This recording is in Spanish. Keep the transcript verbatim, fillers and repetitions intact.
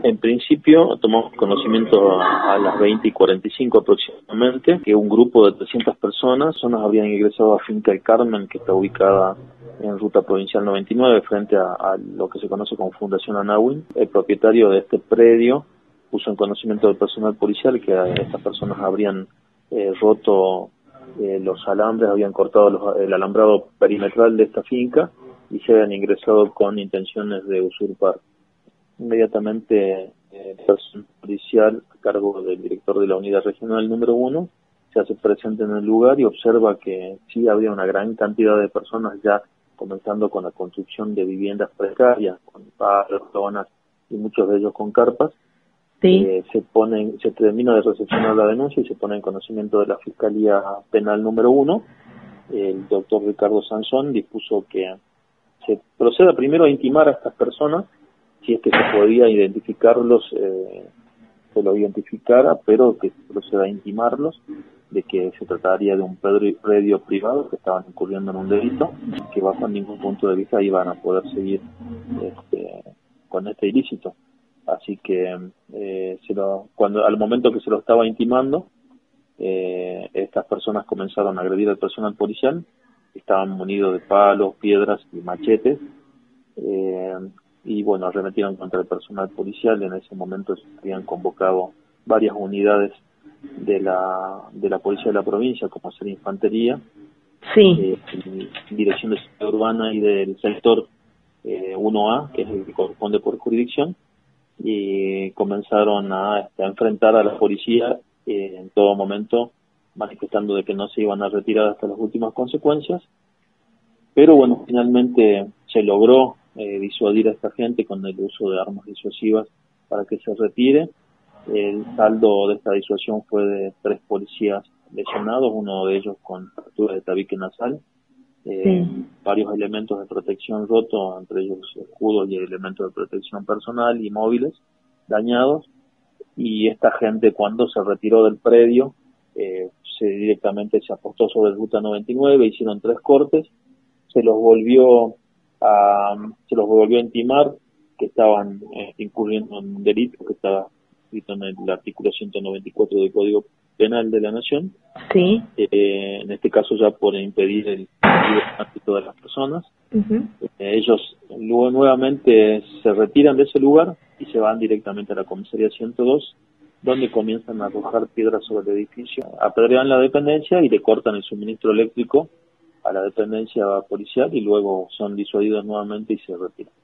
En principio, tomamos conocimiento a, a las veinte y cuarenta y cinco aproximadamente, que un grupo de trescientas personas, personas habían ingresado a Finca El Carmen, que está ubicada en Ruta Provincial noventa y nueve, frente a, a lo que se conoce como Fundación Anawin. El propietario de este predio puso en conocimiento del personal policial que estas personas habrían eh, roto eh, los alambres, habían cortado los, el alambrado perimetral de esta finca y se habían ingresado con intenciones de usurpar. Inmediatamente eh, el personal policial a cargo del director de la unidad regional número uno se hace presente en el lugar y observa que sí había una gran cantidad de personas ya comenzando con la construcción de viviendas precarias, con palos, lonas y muchos de ellos con carpas. Sí. Eh, se ponen, se termina de recepcionar la denuncia y se pone en conocimiento de la Fiscalía Penal número uno. El doctor Ricardo Sansón dispuso que se proceda primero a intimar a estas personas, si es que se podía identificarlos, eh, se lo identificara, pero que se proceda a intimarlos de que se trataría de un predio, predio privado, que estaban incurriendo en un delito, que bajo ningún punto de vista iban a poder seguir este, con este ilícito. Así que eh, se lo, cuando al momento que se lo estaba intimando, eh, estas personas comenzaron a agredir al personal policial, estaban munidos de palos, piedras y machetes, eh, y bueno, arremetieron contra el personal policial. En ese momento se habían convocado varias unidades de la de la policía de la provincia, como ser infantería, sí, eh, dirección de seguridad urbana y del sector eh, uno A, que es el que corresponde por jurisdicción, y comenzaron a, a enfrentar a la policía eh, en todo momento, manifestando de que no se iban a retirar hasta las últimas consecuencias. Pero bueno, finalmente se logró eh, disuadir a esta gente con el uso de armas disuasivas para que se retire. El saldo de esta disuasión fue de tres policías lesionados, uno de ellos con fractura de tabique nasal, eh, sí. varios elementos de protección rotos, entre ellos escudos y elementos de protección personal y móviles dañados. Y esta gente, cuando se retiró del predio, eh, se directamente se apostó sobre Ruta noventa y nueve, hicieron tres cortes, se los volvió a se los volvió a intimar que estaban eh, incurriendo en un delito que estaba escrito en el artículo ciento noventa y cuatro del Código Penal de la Nación. Sí. Eh, en este caso ya por impedir el libre tránsito de las personas. Uh-huh. Eh, ellos luego nuevamente se retiran de ese lugar y se van directamente a la comisaría ciento dos, donde comienzan a arrojar piedras sobre el edificio, apedrean la dependencia y le cortan el suministro eléctrico a la dependencia policial y luego son disuadidos nuevamente y se retiran.